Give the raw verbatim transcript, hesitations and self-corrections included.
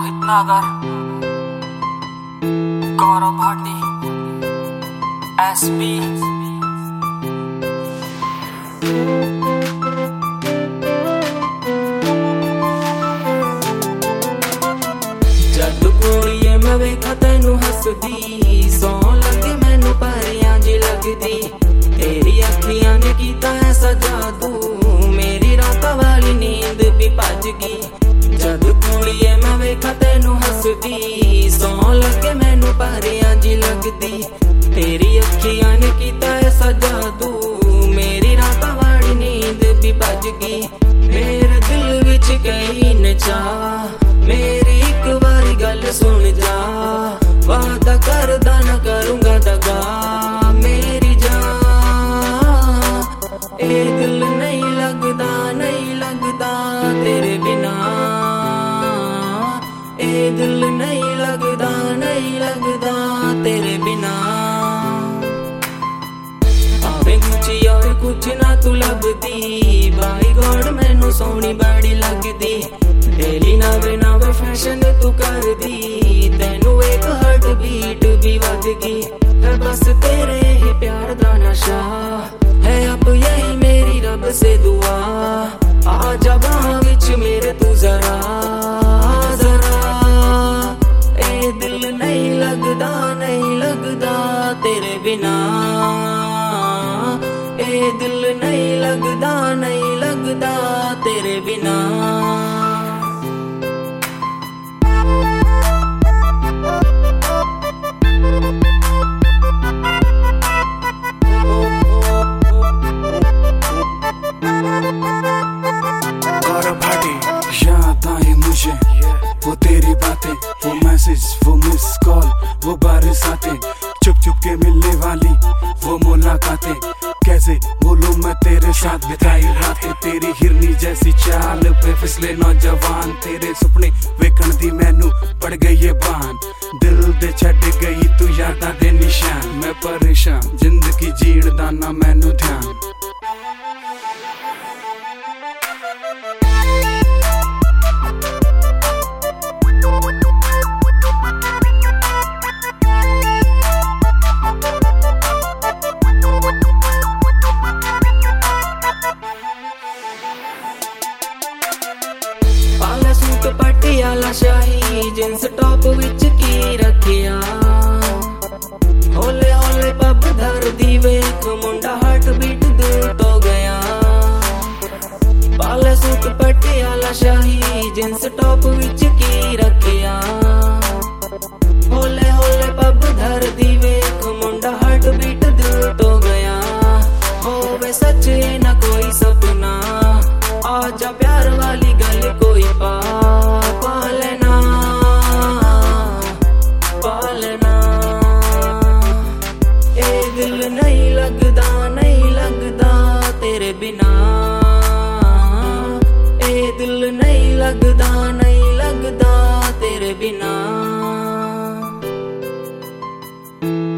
रोहित नागर, गौरव भाटी, एसपी। जद कुड़िए मैं वेखा तेनू हसदी, सौ लगे मैनू परियां जी लगदी। तेरी अखियां ने कीता ऐसा जादू, मेरी रात वाली नींद भी भज गई। जद कुड़िए मैं वेखा तेनू हसदी, सौ लगे मैनू परियां जी लगदी। तेरी अखियां ने कीता ऐसा जादू, मेरी रात वाली नींद भी भज गई। मेरे दिल विच गई न चाह, मेरी एक बारी गल सुन जा। वादा करदा न करूंगा दगा, मेरी जान। ए दिल नहीं लगदा, नहीं लगदा तेरे बिना। ए दिल नहीं लगदा, नहीं लगदा तेरे बिना। आवे कुछ और कुछ ना तू लभदी, बाई गॉड मैनू सोहनी बड़ी लगदी। डेली नवे नवे फैशन तू कर दी, तेनू एक हार्ट बीट भी वध गई। है बस तेरे ही प्यार दा नशा, है अब यही मेरी रब से दुआ। आ जा बाहों विच मेरे तू जरा जरा। ए दिल नहीं लगदा, नहीं लगदा तेरे बिना। ए दिल नहीं लगदा, नहीं लगदा तेरे बिना। याद आए मुझे वो तेरी बातें, वो मैसेज, वो मिस कॉल, वो बारिशातें, चुप चुप के मिलने वाली वो मुलाकातें। कैसे बोलूं मैं तेरे साथ बिताई रातें, तेरी हिरनी जैसी चाल पे फिसले नौजवान। तेरे सुपने वेखण दी मैनू पड़ गई ये बान, दिल दे छड़ गई तू यादां दे निशान। मैं परेशान जिंदगी जीण दा ना मैनू ध्यान। पाला सूट पटियाला शाही, जींस टॉप विच की रखिया। होले होले पब धर दी वेख, मुंडा हार्ट बीट दिल तो गया। पाला सूट पटियाला शाही, जींस टॉप विच की रखिया। होले होले पब धर दी वेख, मुंडा हार्ट बीट दिल तो गया। होवे सच न कोई सपना, आजा प्यार वाली गल कोई पा पालना पालना। ए दिल नहीं लगदा, नहीं लगदा तेरे बिना। ए दिल नहीं लगदा, नहीं लगदा तेरे बिना।